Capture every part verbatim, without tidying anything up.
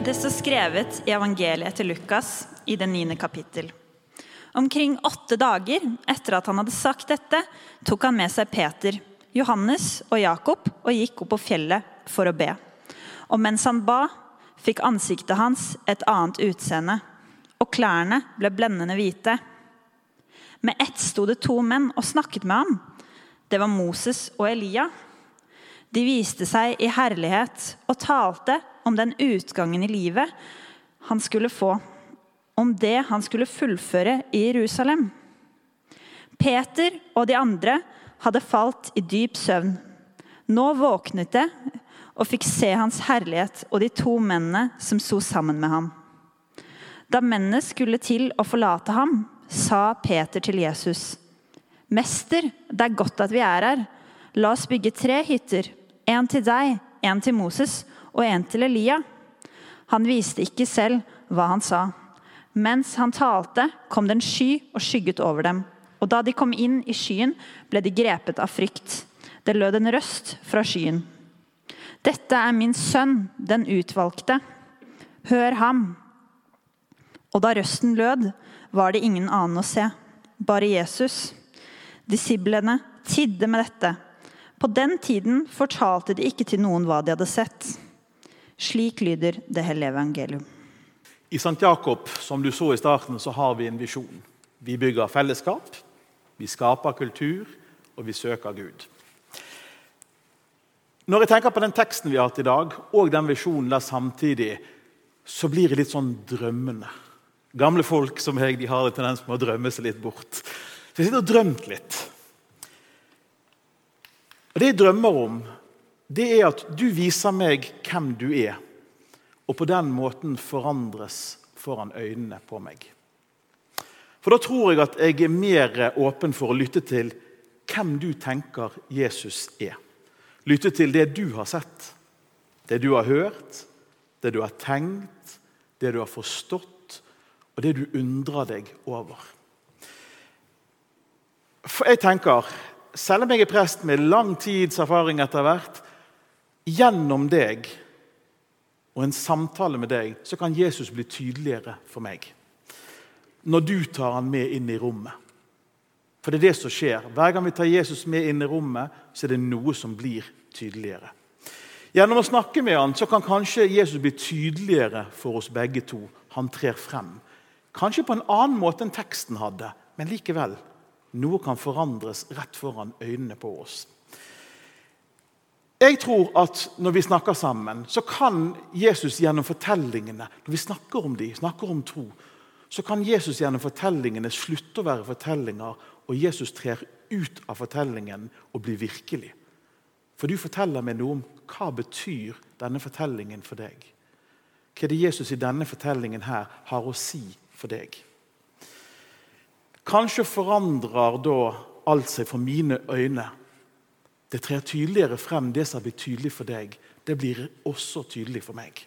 Det står skrevet i evangeliet til Lukas i det niende kapittel. Omkring åtte dager etter at han hadde sagt dette, tok han med seg Peter, Johannes og Jakob og gikk opp på fjellet for å be. Og mens han ba, fikk ansiktet hans et annet utseende, og klærne ble blendende hvite. Med ett stod det to menn og snakket med ham. Det var Moses og Elia. De viste seg i herlighet og talte om den utgangen i livet han skulle få, om det han skulle fullføre i Jerusalem. Peter og de andre hadde falt i dyp søvn. Nå våknet de og fikk se hans herlighet og de to mennene som sto sammen med ham. Da mennene skulle til å forlate ham, sa Peter til Jesus: «Mester, det er godt at vi er her. La oss bygge tre hytter, en til deg, en til Moses og en til Elia.» Han visste ikke selv hva han sa. Mens han talte, kom det en sky og skygget over dem. Og da de kom inn i skyen, ble de grepet av frykt. Det lød en røst fra skyen: «Dette er min sønn, den utvalgte. Hør ham!» Og da røsten lød, var det ingen annen å se, bare Jesus. Disiplene tidde med dette. På den tiden fortalte de ikke til noen hva de hadde sett. Slik lyder det hellige evangelium. I Sankt Jakob, som du så i starten, så har vi en visjon. Vi bygger fellesskap, vi skaper kultur, og vi søker Gud. Når jeg tenker på den teksten vi har hatt i dag, og den visjonen der samtidig, så blir det litt sånn drømmende. Gamle folk som jeg, de har en tendens med å drømme seg litt bort. Så jeg sitter og drømt litt. Og det jeg drømmer om, det er at du viser meg hvem du er, og på den måten forandres foran øynene på meg. For da tror jeg at jeg er mer åpen for å lytte til hvem du tenker Jesus er. Lytte til det du har sett, det du har hørt, det du har tenkt, det du har forstått, og det du undrer deg over. For jeg tenker, selv om jeg er prest med lang tids erfaring etter hvert, gjennom deg og en samtale med deg, så kan Jesus bli tydeligere for meg. Når du tar han med inn i rommet. For det er det som skjer. Hver gang vi tar Jesus med inn i rommet, så er det noe som blir tydeligere. Gjennom å snakke med han, så kan kanskje Jesus bli tydeligere for oss begge to. Han trer frem. Kanskje på en annen måte enn teksten hadde, men likevel. Noe kan forandres rett foran øynene på oss. Jeg tror at når vi snakker sammen, så kan Jesus gjennom fortellingene, når vi snakker om de, snakker om tro, så kan Jesus gjennom fortellingene slutte å være fortellinger, og Jesus trer ut av fortellingen og blir virkelig. For du forteller meg noe om hva betyr denne fortellingen for deg. Hva er det Jesus i denne fortellingen her har å si for deg? Kanskje forandrer da alt seg for mine øyne. Det trer tydeligere frem, det som blir tydelig for deg. Det blir også tydelig for meg.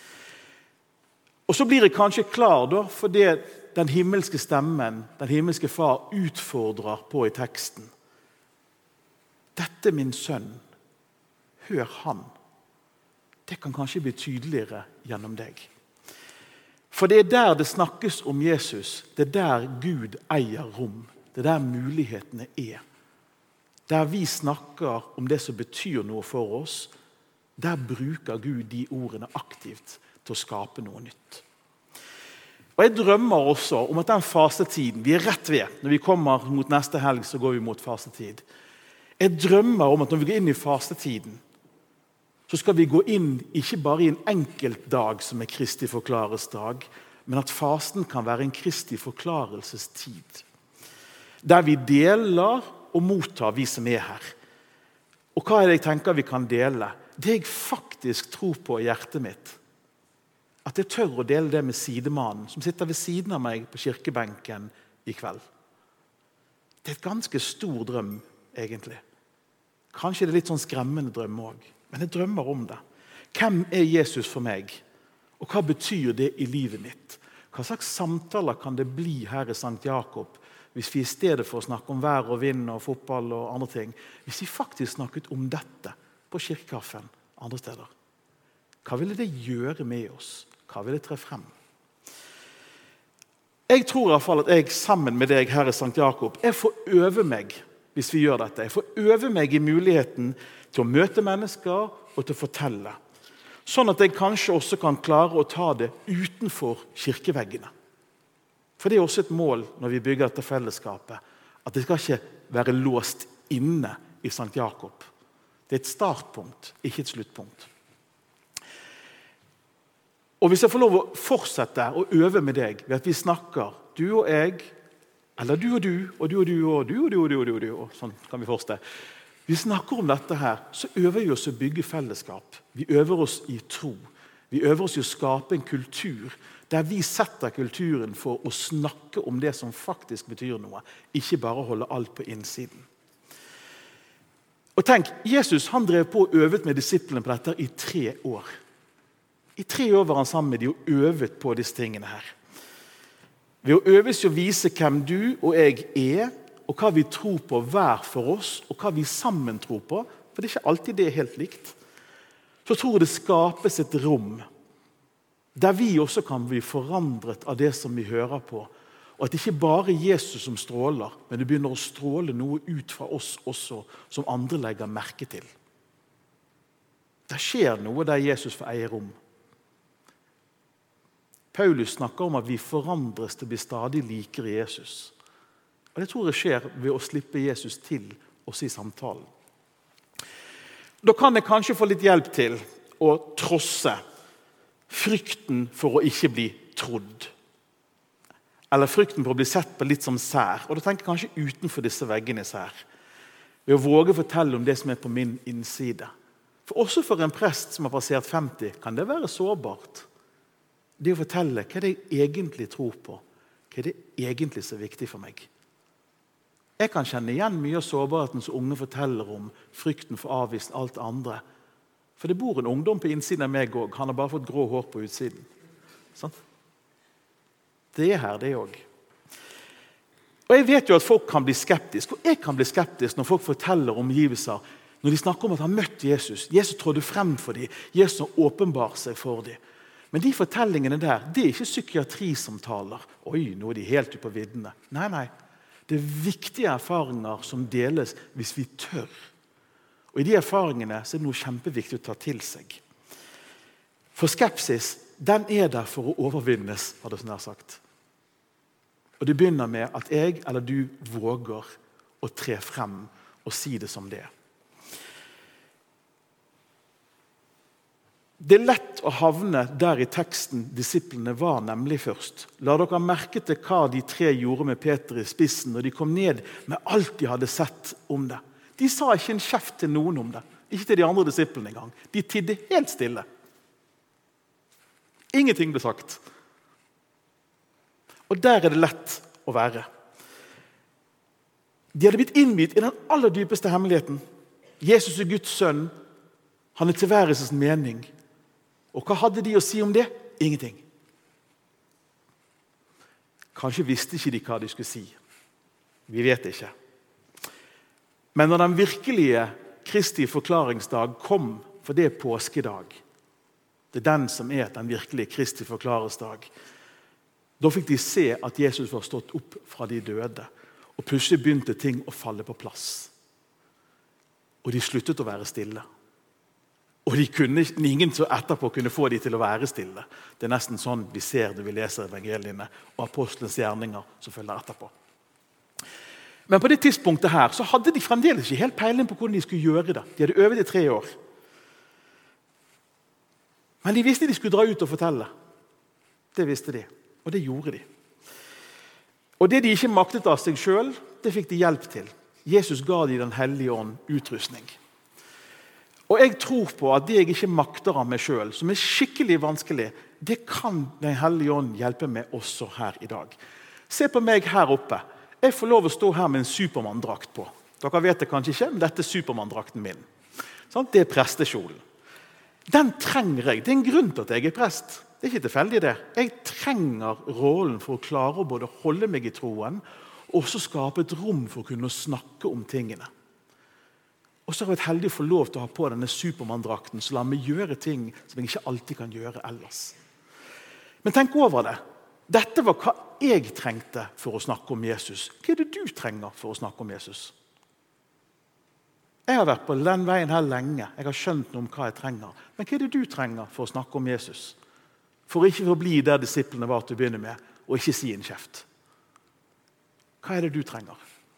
Og så blir jeg kanskje klar da, for det den himmelske stemmen, den himmelske far utfordrer på i teksten. Dette er min sønn. Hør han. Det kan kanskje bli tydeligere gjennom deg. For det er der det snakkes om Jesus. Det er der Gud eier rom. Det er der mulighetene er. Der vi snakker om det som betyr noe for oss, der bruker Gud de ordene aktivt til å skape noe nytt. Og jeg drømmer også om at den fastetiden, vi er rett ved, når vi kommer mot neste helg, så går vi mot fastetid. Jeg drømmer om at når vi går inn i fastetiden, så skal vi gå inn ikke bare i en enkelt dag som er Kristi forklarelsesdag, men at fasten kan være en Kristi forklarelsestid. Der vi deler og mottar vi som er her. Og hva er det jeg tenker vi kan dele? Det jeg faktisk tror på i hjertet mitt. At jeg tør å dele det med sidemannen, som sitter ved siden av meg på kirkebenken i kveld. Det er et ganske stor drøm, egentlig. Kanskje det er litt sånn skremmende drøm også. Men jeg drømmer om det. Hvem er Jesus for meg? Og hva betyr det i livet mitt? Hva slags samtaler kan det bli her i Sankt Jakob, hvis vi i stedet for å snakke om vær og vind og fotball og andre ting, hvis vi faktisk snakket om dette på kirkekaffen andre steder? Hva ville det gjøre med oss? hva vil det tre frem? Jeg tror i hvert fall at jeg sammen med deg her i Sankt Jakob, jeg får øve meg hvis vi gjør dette. Jeg får øve meg i muligheten til å møte mennesker og til å fortelle. Sånn at jeg kanskje også kan klare å ta det utenfor kirkeveggene. For det er også et mål når vi bygger dette fellesskapet, at det skal ikke være låst inne i Sankt Jakob. Det er et startpunkt, ikke et sluttpunkt. Og hvis jeg får lov å fortsette å øve med deg ved at vi snakker, du og jeg, eller du og du, og du og du, og du og du, og du og du, og du, og sånn kan vi fortsette. Vi snakker om dette her, så øver vi oss å bygge fellesskap. Vi øver oss i tro. Vi øver oss i å skape en kultur der vi setter kulturen for å snakke om det som faktisk betyr noe, ikke bare holde alt på innsiden. Og tenk, Jesus han drev på og øvet med disiplene på dette i tre år. I tre år var han sammen med de og øvet på disse tingene her. Ved å øves å vise hvem du og jeg er, og hva vi tror på hver for oss, og hva vi sammen tror på, for det er ikke alltid det er helt likt, så tror jeg det skapes et rom, der vi også kan bli forandret av det som vi hører på, og at det ikke bare er Jesus som stråler, men det begynner å stråle noe ut fra oss også, som andre legger merke til. Det skjer noe der Jesus får eie rom. Paulus snakker om at vi forandres til å bli stadig likere Jesus. Og det tror jeg skjer ved å slippe Jesus til oss i samtalen. Da kan jeg kanskje få litt hjelp til å trosse frykten for å ikke bli trodd. Eller frykten for å bli sett på litt som sær. Og da tenker jeg kanskje utenfor disse veggene sær. Ved å våge fortelle om det som er på min innside. For også for en prest som har passert femti, kan det være sårbart. Det å fortelle hva det jeg egentlig tror på. Hva det egentlig så viktig for meg. Jeg kan kjenne igjen mye av sårbarheten som unge forteller om, frykten for avvist, alt det andre. For det bor en ungdom på innsiden av meg også. Han har bare fått grå hår på utsiden. Sånn? Det er her, det også. Og jeg vet jo at folk kan bli skeptiske, og jeg kan bli skeptisk når folk forteller omgivelser, når de snakker om at han har møtt Jesus. Jesus trådte frem for dem. Jesus har åpenbart seg for dem. Men de fortellingene der, det er ikke psykiatri som taler. Oi, nå er de helt ute på viddene. Nei, nei. Det er viktige erfaringer som deles hvis vi tør. Og i de erfaringene så er det noe kjempeviktig å ta til seg. For skepsis, den er der for å overvinnes, har det sånn her sagt. Og det begynner med at jeg eller du våger å tre frem og si det som det. Det er lett å havne der i teksten disiplene var nemlig først. La dere merke til hva de tre gjorde med Peter i spissen når de kom ned med alt de hadde sett om det. De sa ikke en kjeft til noen om det. Ikke til de andre disiplene engang. De tidde helt stille. Ingenting ble sagt. Og der er det lett å være. De hadde blitt innvidd i den aller dypeste hemmeligheten. Jesus er Guds sønn. Han er tilværelsens mening. Og hva hadde de å si om det? Ingenting. Kanskje visste ikke de hva de skulle si. Vi vet ikke. Men når den virkelige Kristi forklaringsdag kom, for det er påskedag, det er den som er den virkelige Kristi forklaringsdag, da fikk de se at Jesus var stått opp fra de døde, og plutselig begynte ting å falle på plass. Og de sluttet å være stille. Og de kunne, ingen så etterpå kunne få de til å være stille. Det er nesten sånn vi ser det vi leser evangeliene og apostelens gjerninger som følger etterpå. Men på det tidspunktet her så hadde de fremdeles ikke helt peiling på hvordan de skulle gjøre det. De hadde øvet i tre år. Men de visste de skulle dra ut og fortelle. Det visste de, og det gjorde de. Og det de ikke maktet av seg selv, det fikk de hjelp til. Jesus ga de den hellige ånd utrustning. Og jeg tror på at det jeg ikke makter av meg selv, som er skikkelig vanskelig, det kan den hellige ånd hjelpe meg også her i dag. Se på meg her oppe. Jeg får lov å stå her med en Superman-drakt på. Dere vet det kanskje ikke, men dette er Superman-drakten min. Sånn? Det er prestekjolen. Den trenger jeg. Det er en grunn til at jeg er prest. Det er ikke tilfeldig det. Jeg trenger rollen for å klare å både holde meg i troen, og også skape et rom for å kunne snakke om tingene. Og så har jeg vært heldig å få lov til å ha på denne Superman-drakten, så la meg gjøre ting som jeg ikke alltid kan gjøre ellers. Men tenk over det. Dette var hva jeg trengte for å snakke om Jesus. Hva er det du trenger for å snakke om Jesus? Jeg har vært på den veien her lenge. Jeg har skjønt noe om hva jeg trenger. Men hva er det du trenger for å snakke om Jesus? For ikke å bli der disiplene var til å begynne med, og ikke si en kjeft. Hva er det du trenger?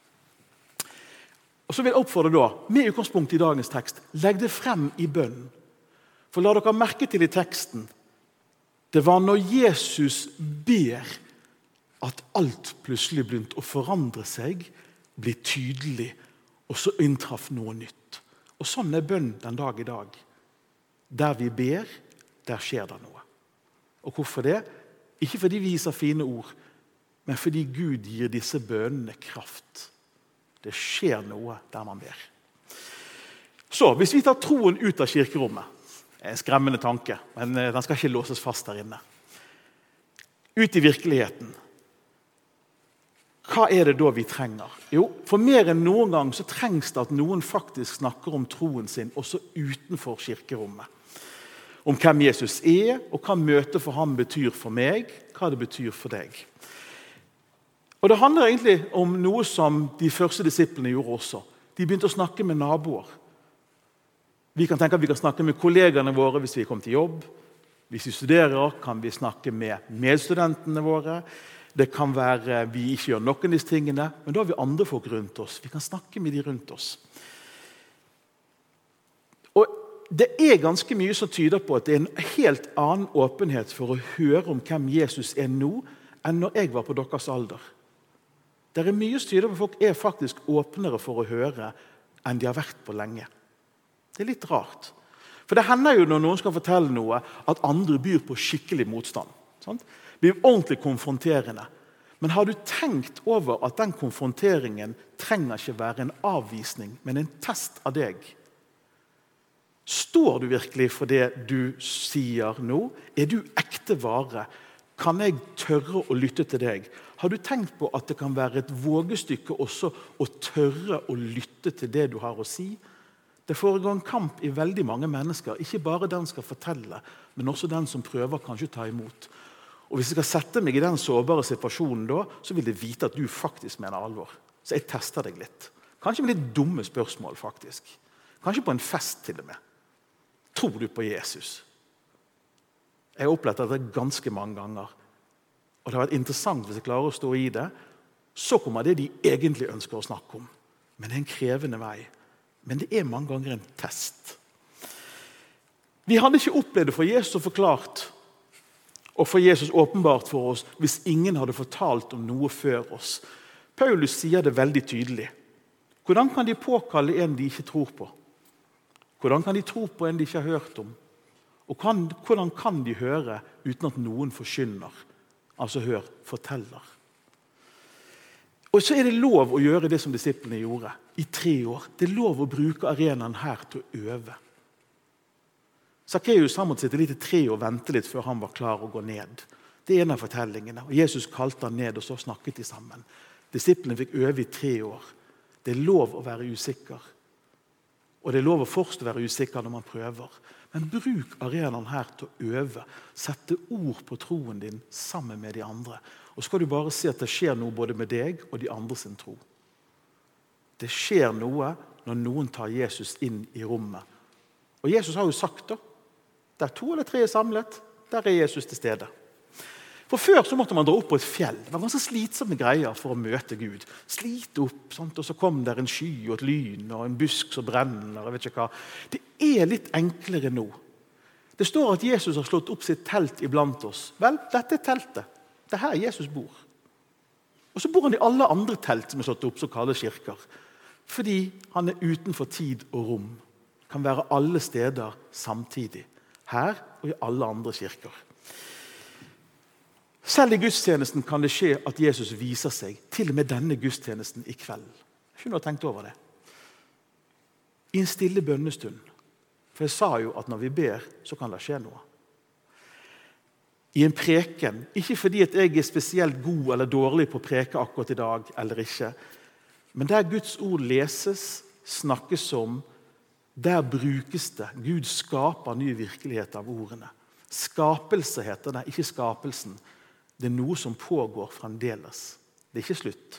Og så vil jeg oppfordre da, med utgangspunkt i dagens tekst, legg det frem i bønnen. For la dere merke til i teksten, det var når Jesus ber at alt plutselig begynte å forandre seg, bli tydelig, og så inntraff noe nytt. Og sånn er bønn den dag i dag. Der vi ber, der skjer det noe. Og hvorfor det? Ikke fordi vi viser fine ord, men fordi Gud gir disse bønnene kraft. Det skjer noe der man ber. Så, hvis vi tar troen ut av kirkerommet, det er en skremmende tanke, men den skal ikke låses fast der inne. Ut i virkeligheten. Hva er det da vi trenger? Jo, for mer enn noen gang så trengs det at noen faktisk snakker om troen sin også utenfor kirkerommet. Om hvem Jesus er, og hva møtet for ham betyr for meg, hva det betyr for deg. Og det handler egentlig om noe som de første disiplene gjorde også. De begynte å snakke med naboer. Vi kan tenke at vi kan snakke med kollegene våre hvis vi kommer til jobb. Hvis vi studerer, kan vi snakke med medstudentene våre. Det kan være vi ikke gjør noen av disse tingene, men da har vi andre folk rundt oss. Vi kan snakke med de rundt oss. Og det er ganske mye som tyder på at det er en helt annen åpenhet for å høre om hvem Jesus er nå, enn når jeg var på deres alder. Det er mye som tyder på at folk er faktisk åpnere for å høre enn de har vært på lenge. Det er litt rart. For det hender jo når noen skal fortelle noe, at andre byr på skikkelig motstand. Sant? Det blir ordentlig konfronterende. Men har du tenkt over at den konfronteringen trenger ikke være en avvisning, men en test av deg? Står du virkelig for det du sier nå? Er du ekte vare? Kan jeg tørre å lytte til deg? Har du tenkt på at det kan være et vågestykke også å tørre å lytte til det du har å si? Det foregår en kamp i veldig mange mennesker, ikke bare den skal fortelle, men også den som prøver kanskje ta imot. Og hvis jeg skal sette meg i den sårbare situasjonen da, så vil jeg vite at du faktisk mener alvor. Så jeg tester deg litt. Kanskje med litt dumme spørsmål faktisk. Kanskje på en fest til og med. Tror du på Jesus? Jeg har opplevd dette ganske mange ganger. Og det har vært interessant hvis jeg klarer å stå i det. Så kommer det de egentlig ønsker å snakke om. Men det er en krevende vei. Men det er mange ganger en test. Vi hadde ikke opplevd det for Jesus og forklart, og for Jesus åpenbart for oss, hvis ingen hadde fortalt om noe før oss. Paulus sier det veldig tydelig. Hvordan kan de påkalle en de ikke tror på? Hvordan kan de tro på en de ikke har hørt om? Og kan, hvordan kan de høre uten at noen forkynner? Altså hør, forteller. Og så er det lov å gjøre det som disiplene gjorde i tre år. Det er lov å bruke arenaen her til å øve. Zacchaeus han måtte sitte litt i tre og vente litt før han var klar å gå ned. Det er en av fortellingene. Og Jesus kalte han ned, og så snakket de sammen. Disiplene fikk øve i tre år. Det er lov å være usikker. Og det er lov å fortsatt være usikker når man prøver. Men bruk arenaen her til å øve. Sette ord på troen din sammen med de andre. Og så skal du bare se at det skjer noe både med deg og de andre sin tro. Det skjer noe når noen tar Jesus inn i rommet. Og Jesus har jo sagt da, der to eller tre er samlet, der er Jesus til stede. For før så måtte man dra opp på et fjell. Det var ganske slitsomme greier for å møte Gud. Slite opp, sant? Og så kom der en sky og et lyn og en busk som brenner, jeg vet ikke hva. Det er litt enklere nå. Det står at Jesus har slått opp sitt telt iblant oss. Vel, dette er teltet. Det er her Jesus bor. Og så bor han i alle andre telt som er slått opp, som kalles kirker. Fordi han er utenfor tid og rom. Kan være alle steder samtidig. Her og i alle andre kirker. Selv i gudstjenesten kan det skje at Jesus viser seg, til og med denne gudstjenesten i kveld. Ikke noe tenkt over det. I en stille bønnestund. For jeg sa jo at når vi ber, så kan det skje noe. I en preken, ikke fordi at jeg er spesielt god eller dårlig på å preke akkurat i dag, eller ikke, men der Guds ord leses, snakkes om, der brukes det. Gud skaper ny virkelighet av ordene. Skapelse heter det, ikke skapelsen. Det er noe som pågår fremdeles. Det er ikke slutt.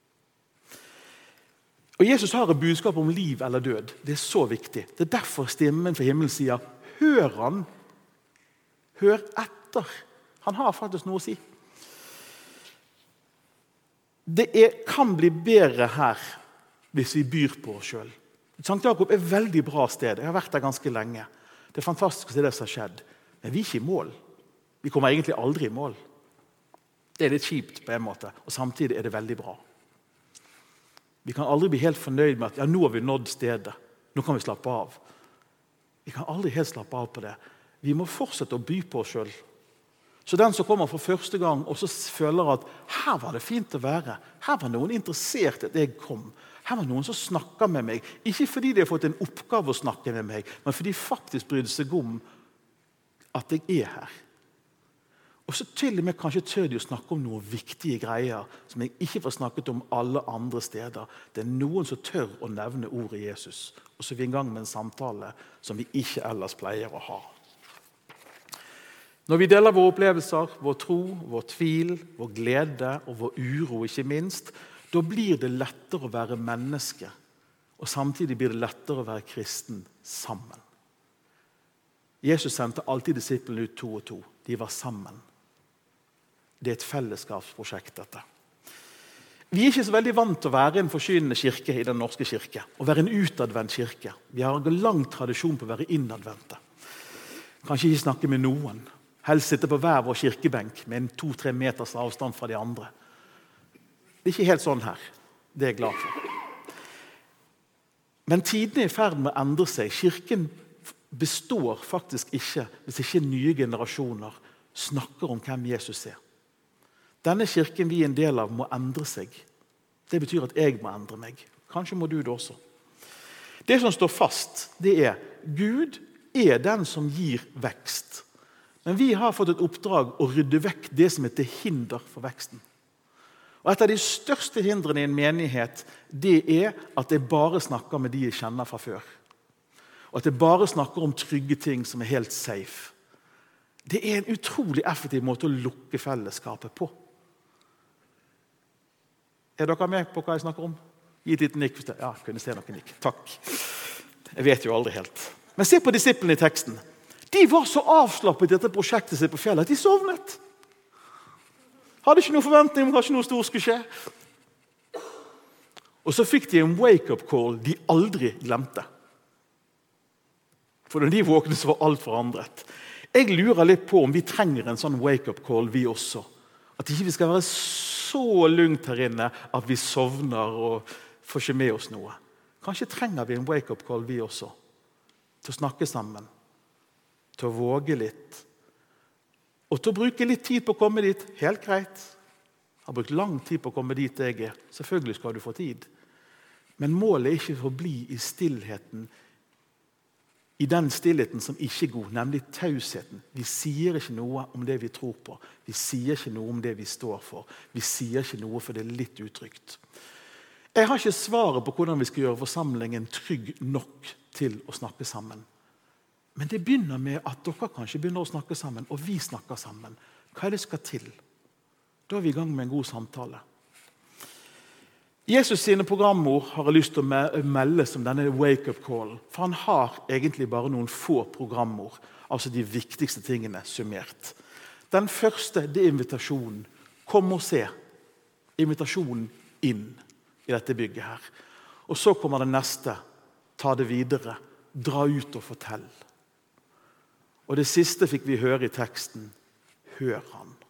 Og Jesus har et budskap om liv eller død. Det er så viktig. Det er derfor stemmen fra himmelen sier, hør han, hør etter. Han har faktisk noe å si. Det er, kan bli bedre her hvis vi byr på oss selv. Sankt Jakob er et veldig bra sted. Jeg har vært der ganske lenge. Det er fantastisk å se det som har skjedd. Men vi er ikke i mål. Vi kommer egentlig aldri i mål. Det er litt kjipt på en måte, og samtidig er det veldig bra. Vi kan aldri bli helt fornøyd med at ja, nå har vi nådd stedet. Nå kan vi slappe av. Vi kan aldri helt slappe av på det. Vi må fortsette å by på oss selv. Så den som kommer for første gang og så føler at her var det fint å være, her var noen interessert at jeg kom, her var noen som snakket med meg, ikke fordi de har fått en oppgave å snakke med meg, men fordi de faktisk brydde seg om at jeg er her. Og så til og med kanskje tør de å snakke om noen viktige greier som jeg ikke får snakket om alle andre steder. Det er noen som tør å nevne ordet Jesus, og så er vi i gang med en samtale som vi ikke ellers pleier å ha. Når vi deler våre opplevelser, vår tro, vår tvil, vår glede og vår uro ikke minst, da blir det lettere å være menneske, og samtidig blir det lettere å være kristen sammen. Jesus sendte alltid disiplene ut to og to. De var sammen. Det er et fellesskapsprosjekt dette. Vi er ikke så veldig vant til å være en forsynende kirke i den norske kirke, og være en utadvendt kirke. Vi har en lang tradisjon på å være innadvendte. Kanskje ikke snakke med noen. Helst sitte på hver vår kirkebenk med en to-tre meters avstand fra de andre. Det er ikke helt sånn her. Det er jeg glad for. Men tiden er i ferd med å endre seg. Kirken består faktisk ikke hvis ikke nye generasjoner snakker om hvem Jesus er. Denne kirken vi er en del av må endre seg. Det betyr at jeg må endre meg. Kanskje må du det også. Det som står fast, det er Gud er den som gir vekst. Men vi har fått et oppdrag å rydde vekk det som er til hinder for veksten. Og et av de største hindrene i en menighet, det er at jeg bare snakker med de jeg kjenner fra før. Og at jeg bare snakker om trygge ting som er helt safe. Det er en utrolig effektiv måte å lukke fellesskapet på. Er dere med på hva jeg snakker om? Gi et lite nikk. Ja, jeg kunne se noen nikk. Takk. Jeg vet jo aldri helt. Men se på disiplene i teksten. De var så avslappet i dette prosjektet sitt på fjellet at de sovnet. Hadde ikke noen forventning om kanskje noe stort skulle skje. Og så fikk de en wake-up call de aldri glemte. For når de våknet så var alt forandret. Jeg lurer litt på om vi trenger en sånn wake-up call vi også. At ikke vi skal være så lungt her inne at vi sovner og får ikke med oss noe. Kanskje trenger vi en wake-up call vi også. Til å snakke sammen. Til å våge litt. Og til å bruke litt tid på å komme dit. Helt greit. Jeg har brukt lang tid på å komme dit jeg er. Selvfølgelig skal du få tid. Men målet er ikke å bli i stillheten. I den stillheten som ikke er god, nemlig tausheten. Vi sier ikke noe om det vi tror på. Vi sier ikke noe om det vi står for. Vi sier ikke noe for det er litt utrygt. Jeg har ikke svaret på hvordan vi skal gjøre forsamlingen trygg nok til å snakke sammen. Men det begynner med at dere kanskje begynner å snakke sammen, og vi snakker sammen. Hva er det skal til? Da er vi i gang med en god samtale. Jesus sine programord har jeg lyst til å melde som denne wake-up call, for han har egentlig bare noen få programord, altså de viktigste tingene summert. Den første, det er invitasjonen. Kom og se. Invitasjonen inn i dette bygget her. Og så kommer det neste. Ta det videre. Dra ut og fortell. Og det siste fikk vi høre i teksten. Hør han.